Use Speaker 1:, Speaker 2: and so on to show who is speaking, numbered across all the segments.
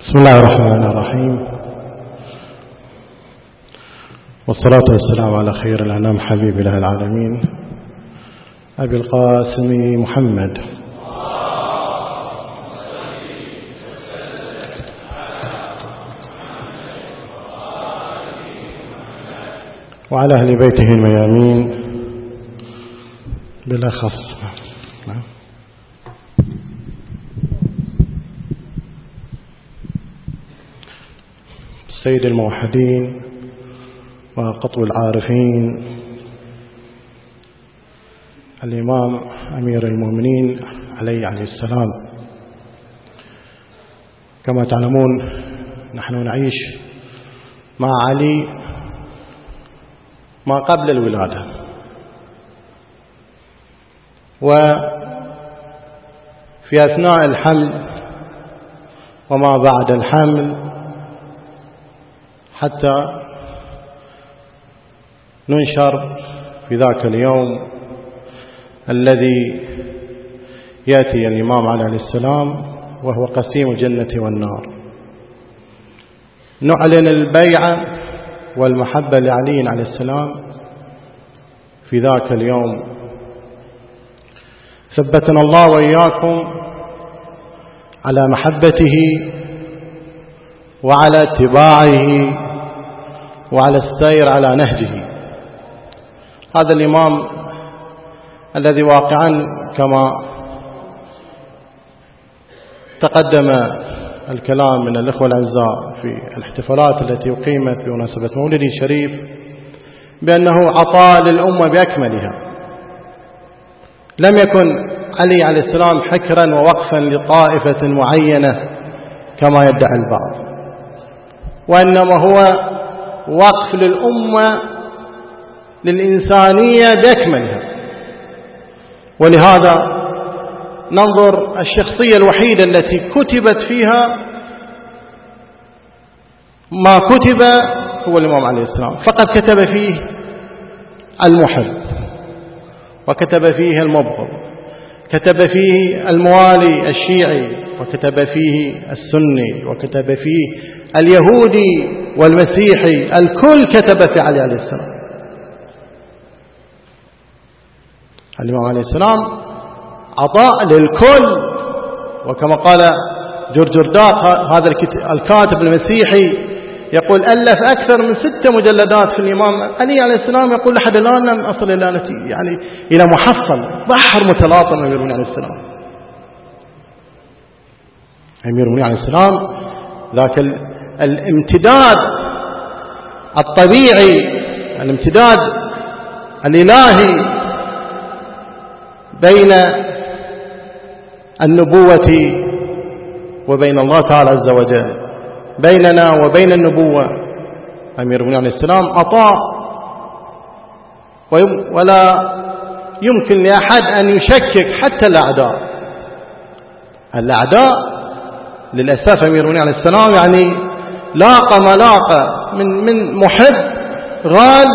Speaker 1: بسم الله الرحمن الرحيم، والصلاة والسلام على خير الأنام حبيب الله العالمين أبي القاسم محمد وعلى أهل بيته الميامين بالأخص. سيد الموحدين وقطب العارفين الإمام أمير المؤمنين عليه السلام. كما تعلمون نحن نعيش مع علي ما قبل الولادة، وفي أثناء الحمل وما بعد الحمل، حتى ننشر في ذاك اليوم الذي يأتي الإمام عليه السلام وهو قسيم الجنة والنار. نعلن البيعة والمحبة لعلي عليه السلام في ذاك اليوم. ثبتنا الله وإياكم على محبته وعلى اتباعه وعلى السير على نهجه. هذا الإمام الذي واقعا كما تقدم الكلام من الإخوة الأعزاء في الاحتفالات التي أقيمت بمناسبة مولده الشريف بأنه عطاء للأمة بأكملها. لم يكن علي عليه السلام حكرا ووقفا لطائفة معينة كما يدعي البعض، وإنما هو وقف للأمة للإنسانية بأكملها. ولهذا ننظر الشخصية الوحيدة التي كتبت فيها ما كتب هو الإمام عليه السلام. فقد كتب فيه المحب، وكتب فيه المبغض، كتب فيه الموالي الشيعي، وكتب فيه السني، وكتب فيه اليهودي والمسيحي، الكل كتب في علي عليه السلام. الإمام عليه السلام عطاء للكل، وكما قال جرجرداق هذا الكاتب المسيحي يقول ألف أكثر من 6 مجلدات في الإمام علي عليه السلام. يقول لحد الآن لم أصل إلى محصل بحر متلاطم أمير المؤمنين عليه السلام. أمير المؤمنين عليه السلام ذاك الامتداد الطبيعي، الامتداد الإلهي بين النبوة وبين الله تعالى عز وجل، بيننا وبين النبوة. أمير المؤمنين عليه السلام عطاء، ولا يمكن لأحد أن يشكك حتى الأعداء للأسف. أمير المؤمنين عليه السلام يعني لاقى ملاقى من محب غال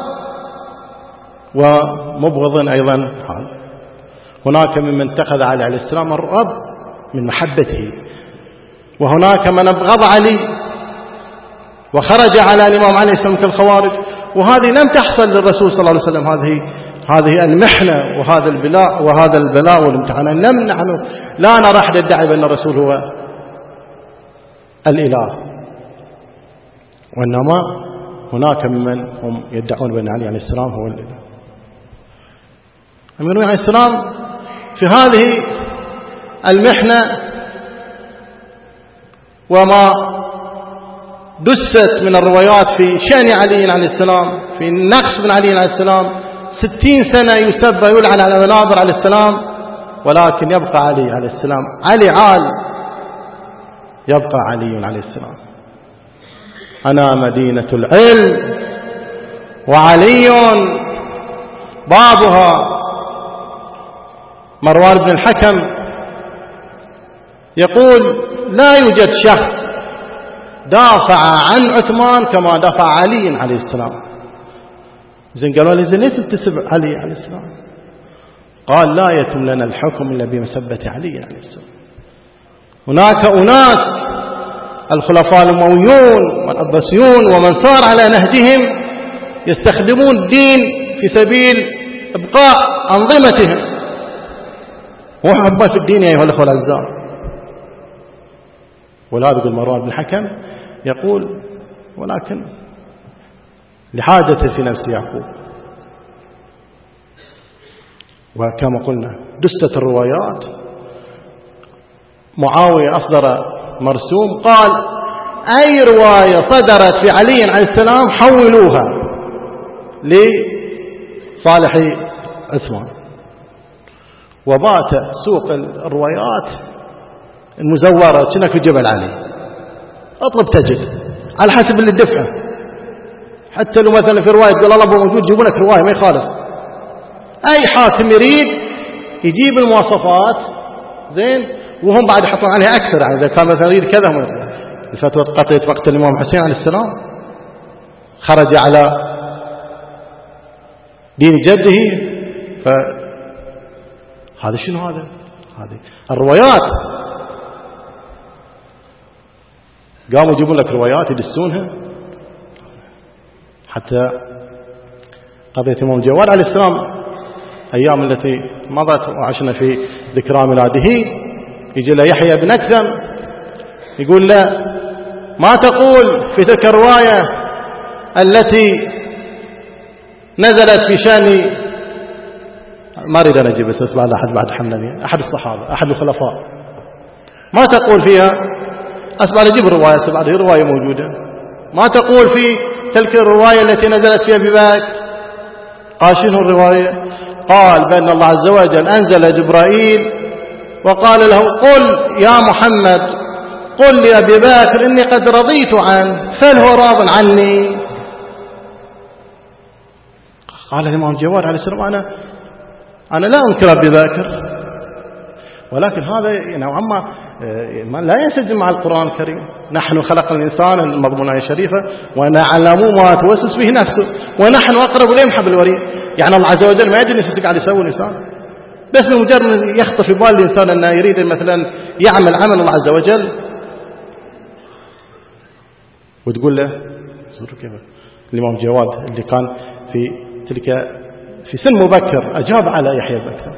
Speaker 1: ومبغض أيضا. هناك ممن اتخذ علي عليه السلام الرب من محبته، وهناك من أبغض علي وخرج على الإمام عليه السلام كالخوارج. وهذه لم تحصل للرسول صلى الله عليه وسلم. هذه المحنة وهذا البلاء والامتحان. نحن لا نرى أحد يدعي بأن الرسول هو الإله، وإنما هناك ممن هم يدعون بأن علي عليه السلام هو الإله. أمير المؤمنين عليه السلام في هذه المحنة وما دست من الروايات في شأن علي عليه السلام، في النقص من علي عليه السلام، 60 سنة يسب ويلعن على منابر عليه السلام، ولكن يبقى علي عليه السلام علي عال، يبقى علي عليه السلام. أنا مدينة العلم وعلي بابها. مروان بن الحكم يقول لا يوجد شخص دافع عن عثمان كما دافع علي عليه السلام. زين قالوا لي زين ليش تسب علي عليه السلام؟ قال لا يتم لنا الحكم إلا بمسبة علي عليه السلام. هناك أناس الخلفاء الأمويون والعباسيون ومن صار على نهجهم يستخدمون الدين في سبيل إبقاء أنظمتهم. وحبة في الدين يا أيها الأخوة الأعزاء. ولا يقول مروان بن الحكم يقول ولكن لحاجة في نفس يعقوب. وكما قلنا دست الروايات. معاوية أصدر مرسوم قال أي رواية صدرت في علي عليه السلام حولوها لصالح عثمان. وبات سوق الروايات المزورة كأنك في جبل علي، اطلب تجد على حسب اللي دفعه. حتى لو مثلا في رواية قال الله موجود يجيبون لك رواية ما يخالف. أي حاكم يريد يجيب المواصفات زين، وهم بعد يحطون عليها أكثر. يعني إذا كان مثلا يريد كذا الفتوى قضية مقتل الإمام حسين عليه السلام خرج على دين جده، فهذا شنو هذا؟ هذه الروايات قاموا يجيبون لك روايات يدسونها. حتى قضية الإمام جواد عليه السلام أيام التي مضت وعشنا في ذكرى ميلاده، يجي له يحيى بن أكثم يقول له ما تقول في تلك الرواية التي نزلت في شأن، ما أريد أن أجيب بس بعد أحد حملني أحد الصحابة أحد الخلفاء، ما تقول فيها أسبع أجيب الرواية سبعة رواية موجودة، ما تقول في تلك الرواية التي نزلت في أبي بكر؟ قال شنو الرواية؟ قال بأن الله عز وجل أنزل جبرائيل وقال له قل يا محمد قل لأبي بكر إني قد رضيت عنه فهل هو راض عني؟ قال الإمام جواد عليه السلام أنا لا أنكر أبي بكر، ولكن هذا نوعا ما لا ينسجم مع القرآن الكريم. نحن خلقنا الإنسان المضمون آية شريفة ونعلم ما توسوس به نفسه ونحن أقرب إليه من حبل الوريد. يعني الله عز وجل ما يدري ايش قاعد يسوي الإنسان، بس بمجرد يخطر في بال الإنسان أنه يريد مثلا يعمل عمل الله عز وجل وتقول له كيف. الإمام جواد اللي كان في سن مبكر أجاب على يحيى بكر،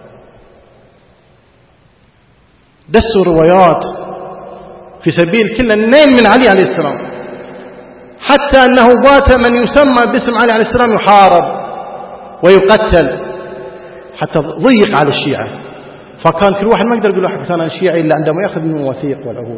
Speaker 1: دسوا روايات في سبيل كل النيل من علي عليه السلام، حتى أنه بات من يسمى باسم علي عليه السلام يحارب ويقتل، حتى ضيق على الشيعة. فكان كل واحد ما يقدر يقول واحد أنا شيعي إلا عندما يأخذ من المواثيق والعهود.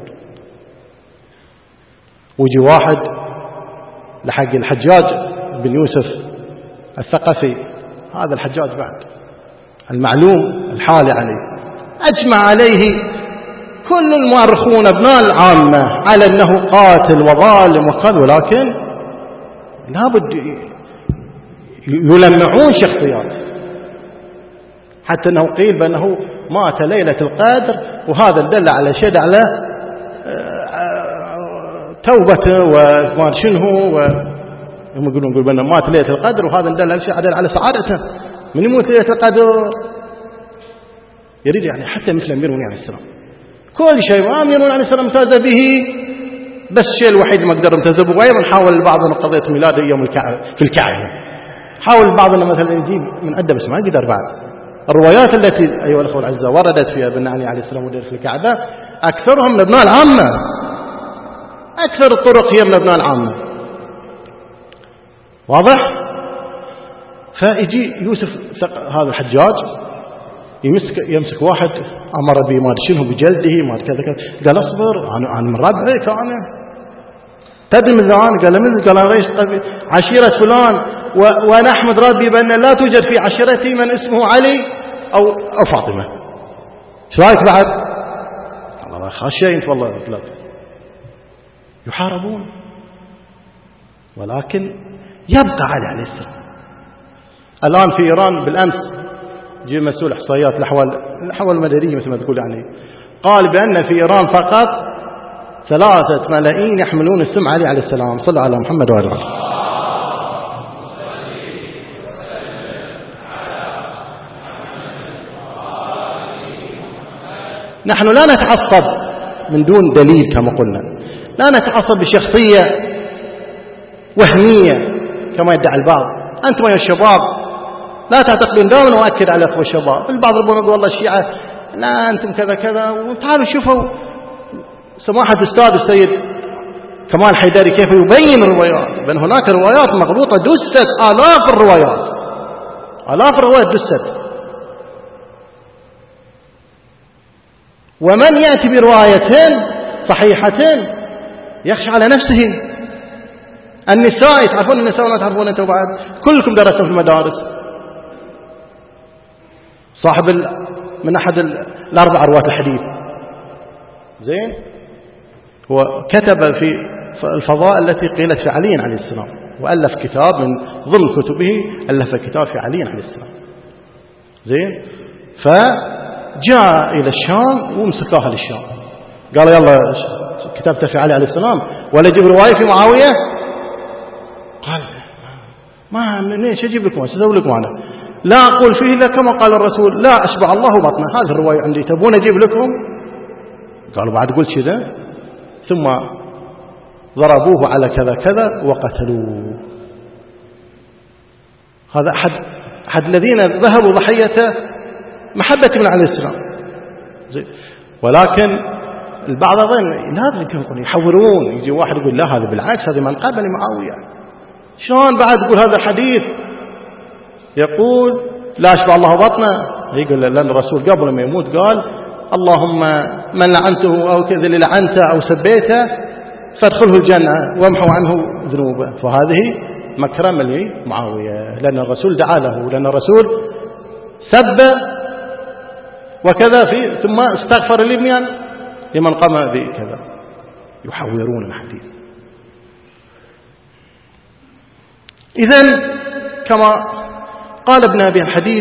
Speaker 1: ويجي واحد لحق الحجاج بن يوسف الثقفي، هذا الحجاج بعد المعلوم الحالي عليه، أجمع عليه كل المؤرخون ابناء العامة على أنه قاتل وظالم وكذا، ولكن لابد يلمعون شخصيات، حتى أنه قيل بأنه مات ليلة القدر، وهذا دل على شيء على توبته وما شنو، هم يقولون بأنه مات ليلة القدر، وهذا دل على سعادته. من يموت ليلة القدر يريد يعني حتى مثل أمير المؤمنين عليه السلام كل شيء أمير المؤمنين عليه السلام امتاز به، بس الشيء الوحيد ما قدر امتاز به. وأيضا حاول البعض أن قضية ميلاده يوم في الكعبة، حاول البعض أن مثلا يجيب من عدة بس ما قدر. بعد الروايات التي أيها الأخوة الأعزاء وردت فيها بأن علي عليه السلام ودير في الكعبة أكثرهم من أبناء العامة، أكثر الطرق هي من أبناء العامة، واضح؟ فيجي يوسف هذا الحجاج يمسك واحد أمر به ما شنو بجلده ما كذا كذا، قال اصبر أنا من ربعك، أنا تدري من ذان؟ قال من؟ قال أنا رئيس عشيرة فلان، وأنا أحمد ربي بأن لا توجد في عشيرتي من اسمه علي أو فاطمة. شو رأيك بعد؟ الله خشيت والله ثلاثة يحاربون، ولكن يبقى علي عليه السلام. الآن في إيران بالأمس جاء مسؤول إحصائيات الأحوال المدنية مثل ما تقول يعني، قال بأن في إيران فقط 3 ملايين يحملون اسم علي عليه السلام. صلى على محمد وعلى آله. نحن لا نتعصب من دون دليل كما قلنا، لا نتعصب بشخصية وهمية كما يدعي البعض. أنتم يا الشباب لا تعتقدون، دائما أؤكد على أخوة الشباب. البعض ربما يقول والله الشيعة لا أنتم كذا كذا، وتعالوا شوفوا سماحة الأستاذ السيد كمال حيدري كيف يبين الروايات، بأن هناك روايات مغلوطة دست، آلاف الروايات دست. ومن يأتي بروايتين صحيحتين يخشى على نفسه. النساء، تعرفون النساء ولا تعرفون أنتم بعد؟ كلكم درستم في المدارس. صاحب من أحد الأربع رواة الحديث زين، هو كتب في الفضاء التي قيلت في علي عليه السلام، وألف كتاب من ضمن كتبه، ألف كتاب في علي عليه السلام زين. فجاء إلى الشام ومسكاها للشام، قال يلا كتبت في علي عليه السلام ولا أجيب رواية في معاوية؟ قال ما ليش أجيب لكم، أسوي لكم أنا؟ لا أقول فيه إلا كما قال الرسول، لا أشبع الله بطنه، هذه الرواية عندي، تبون أجيب لكم؟ قالوا بعد قلت كذا، ثم ضربوه على كذا كذا وقتلوه. هذا أحد الذين ذهبوا ضحية محبة من عليه السلام. ولكن البعض أظن لازم يحورون، يجي واحد يقول لا هذا بالعكس، هذا منقبة لمعاوية. شلون بعد يقول هذا الحديث يقول لا أشبع الله بطنه؟ يقول لأن الرسول قبل ما يموت قال اللهم من لعنته أو كذا اللي لعنته أو سبيته فادخله الجنة وامحوا عنه ذنوبه. فهذه مكرمة لمعاوية، لأن الرسول دعا له، لأن الرسول سب وكذا فيه، ثم استغفر لمن قام بكذا. يحورون الحديث. إذن كما قال ابن أبي الحديد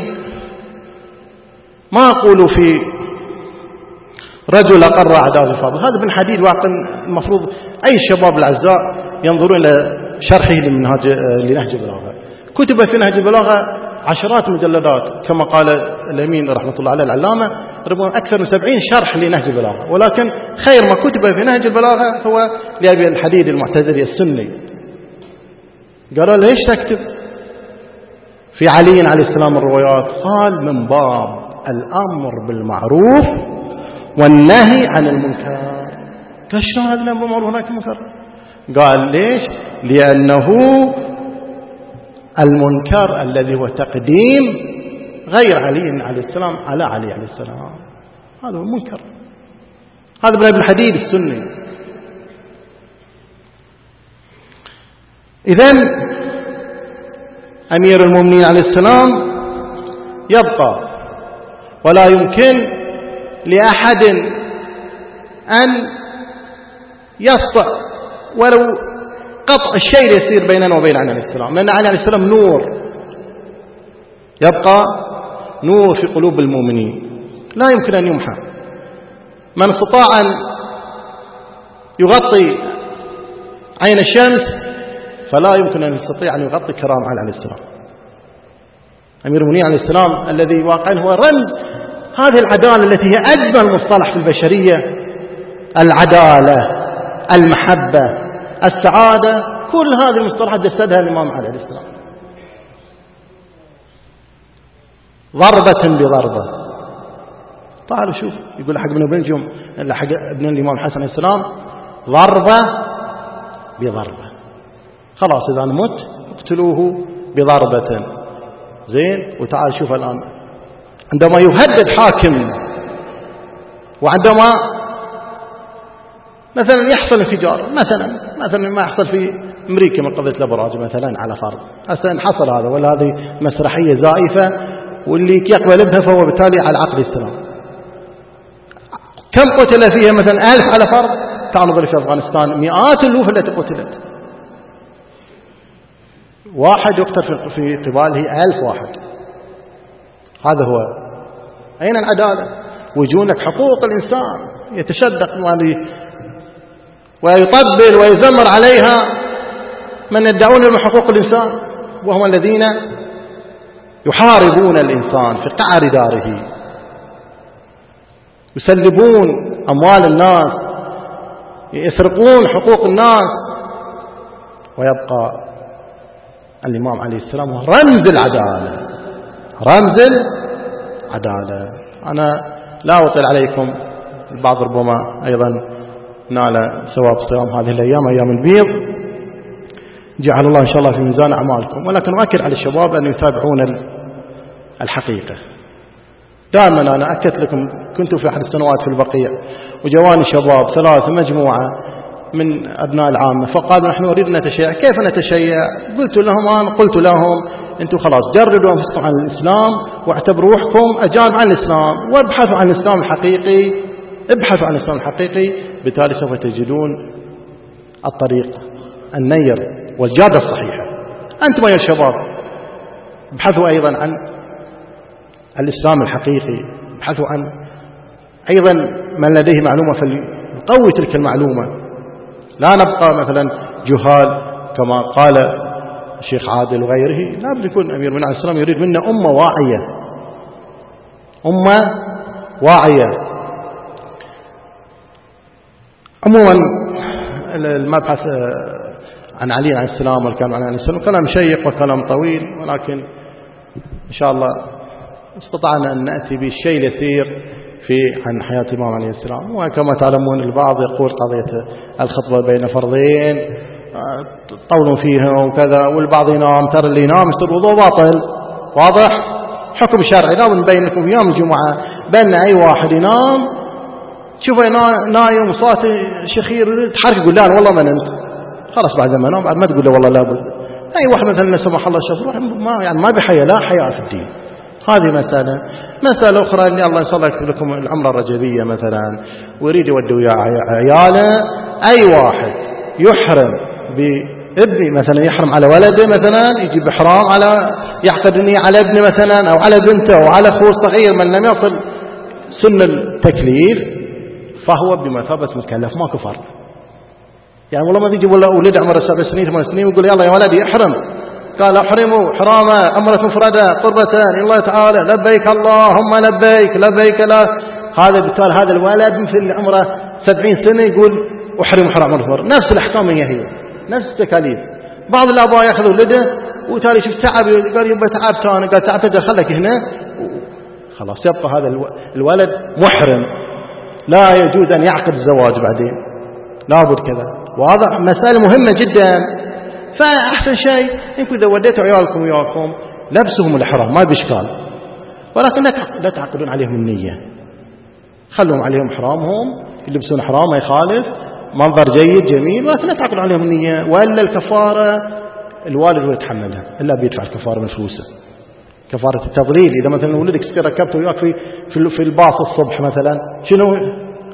Speaker 1: ما أقول في رجل أقر أعداء الفاضل، هذا ابن حديد واقع. المفروض أي الشباب الأعزاء ينظرون إلى شرحه لنهج البلاغة. كتب في نهج البلاغة عشرات مجلدات، كما قال الأمين رحمة الله عليه العلامة ربما أكثر من 70 شرح لنهج البلاغة. ولكن خير ما كتب في نهج البلاغة هو لأبي الحديد المعتزلي السني. قالوا ليش تكتب في علي عليه السلام الروايات؟ قال من باب الأمر بالمعروف والنهي عن المنكر. قال شلون هذا الأمر بالمعروف هناك منكر؟ قال ليش؟ لأنه المنكر الذي هو تقديم غير علي عليه السلام على علي عليه السلام، هذا هو المنكر. هذا ابن الحديد السني. إذن أمير المؤمنين عليه السلام يبقى، ولا يمكن لأحد أن يسطع ولو قطع الشيء يسير بيننا وبين علي عليه السلام، لأن علي عليه السلام نور، يبقى نور في قلوب المؤمنين لا يمكن أن يمحى. من استطاع أن يغطي عين الشمس فلا يمكن أن يستطيع أن يغطي كرام علي عليه السلام. أمير المؤمنين عليه السلام الذي واقعا هو رمز هذه العدالة التي هي أجمل مصطلح في البشرية، العدالة، المحبة، السعادة، كل هذه المصطلحات جسدها الإمام علي عليه السلام. ضربة بضربة. تعالوا شوف، يقول حق ابن بلجم حق ابن الإمام حسن عليه السلام ضربة بضربة. خلاص إذا مت اقتلوه بضربة زين. وتعال شوف الآن عندما يهدد حاكم، وعندما مثلا يحصل انفجار، مثلا ما يحصل في أمريكا من قضية الأبراج مثلا على فرض، هسه حصل هذا، ولا هذه مسرحية زائفة واللي يقبل بها فهو بالتالي على عقد الإسلام. كم قتل فيها مثلا 1000 على فرض، تعال في أفغانستان مئات الألوف التي قتلت، واحد يقتل في قباله 1000 واحد. هذا هو أين العدالة؟ ويجونك حقوق الإنسان يتشدق ويطبل ويزمر عليها من يدعون لهم حقوق الإنسان، وهم الذين يحاربون الإنسان في قعر داره، يسلبون أموال الناس، يسرقون حقوق الناس. ويبقى الإمام عليه السلام هو رمز العدالة، رمز العدالة. أنا لا أطيل عليكم، البعض ربما أيضا نال ثواب صيام هذه الأيام، أيام البيض، جعل الله إن شاء الله في ميزان أعمالكم. ولكن أؤكد على الشباب أن يتابعون الحقيقة. دائما أنا أكدت لكم، كنت في أحد السنوات في البقيع وجواني شباب 3 مجموعة من أبناء العامة، فقالوا نحن نريد نتشيع. كيف نتشيع؟ قلت لهم أنتم خلاص جردوا أنفسكم عن الإسلام واعتبروا روحكم أجانب عن الإسلام، وابحثوا عن الإسلام الحقيقي، ابحثوا عن الإسلام الحقيقي، بالتالي سوف تجدون الطريق النير والجادة الصحيحة. أنتم يا الشباب ابحثوا أيضا عن الإسلام الحقيقي، ابحثوا عن أيضا من لديه معلومة فليقوي تلك المعلومة. لا نبقى مثلا جهال كما قال الشيخ عادل وغيره. لا بد يكون أمير من عليه السلام يريد منا أمة واعية، أمة واعية. عموما المبحث عن علي عليه السلام والكلام عن عليه السلام كلام شيق وكلام طويل، ولكن إن شاء الله استطعنا أن نأتي بالشيء اليسير عن حياة الإمام عليه السلام. وكما تعلمون البعض يقول قضية الخطبة بين فرضين طولوا فيها وكذا، والبعض ينام، ترى اللي ينام يصير وضوء باطل. واضح؟ حكم شرعي لا نبين لكم في يوم الجمعة بأن أي واحد ينام شوفه نايم وصوته شخير تحرك يقول لا والله ما نمت، خلاص بعد ما نام بعد ما تقول له والله لابد. أي واحد مثلا لا سمح الله شاف ما بحياة، لا حياة في الدين. هذه مسألة أخرى اللي الله إن شاء الله يكتب لكم العمرة الرجبية مثلا ويريد يودي وياه عياله. أي واحد يحرم بابني مثلا، يحرم على ولده مثلا، يجيب إحرام على يعقد النية على ابنه مثلا أو على بنته أو على أخوه الصغير من لم يصل سن التكليف، فهو بمثابة مكلف ما كفر. يعني والله ما تجيب ولا ولد عمره 7 سنين 8 سنين ويقول يلا يا ولدي احرم، قال احرموا حرامة أمرة مفردة قربتان الله تعالى لبيك اللهم لبيك لا. هذا بالتالي هذا الولد مثل عمره 70 سنة يقول احرم حرام الفر. نفس الأحكام هي نفس التكاليف. بعض الآباء يأخذوا ولده وتالي شوف تعب قال يبقى تعبت أنا، قال تعبت خلك هنا خلاص يبقى هذا الولد محرم، لا يجوز أن يعقد الزواج بعدين، لابد كذا. وهذا مسألة مهمة جدا. فأحسن شيء إنكم إذا وديتوا عيالكم وياكم لبسهم الإحرام ما بإشكال، ولكن لا تعقدون عليهم النية، خلوهم عليهم إحرامهم يلبسون إحرام ما يخالف منظر جيد جميل، ولكن لا تعقدون عليهم النية. وإلا الكفارة الوالد هو يتحملها، إلا بيدفع الكفارة من فلوسه، كفارة التضليل. إذا مثلا ولدك ركبته وياك في الباص الصبح مثلا، شنو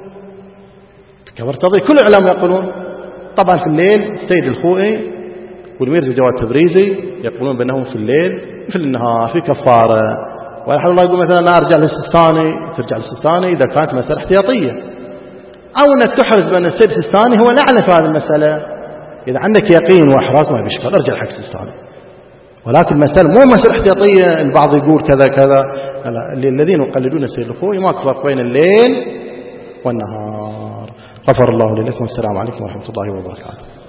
Speaker 1: كفارة التضليل؟ كل العلماء يقولون طبعا في الليل السيد الخوئي والميرزا جواد التبريزي يقولون بأنه في الليل مثل النهار في كفارة. والحال الله يقول مثلا أنا أرجع للسيستاني، ترجع للسيستاني إذا كانت مسألة احتياطية، أو أنك تحرز بأن السيد السيستاني هو الأعلى في هذه المسألة. إذا عندك يقين وإحراز ما بيشكل ارجع حق السيستاني. ولكن المسألة مو مسألة احتياطية البعض يقول كذا كذا، لا. الذين يقلدون السيد الخوئي ما فرق بين الليل والنهار. غفر الله لي لكم. السلام عليكم ورحمة الله وبركاته.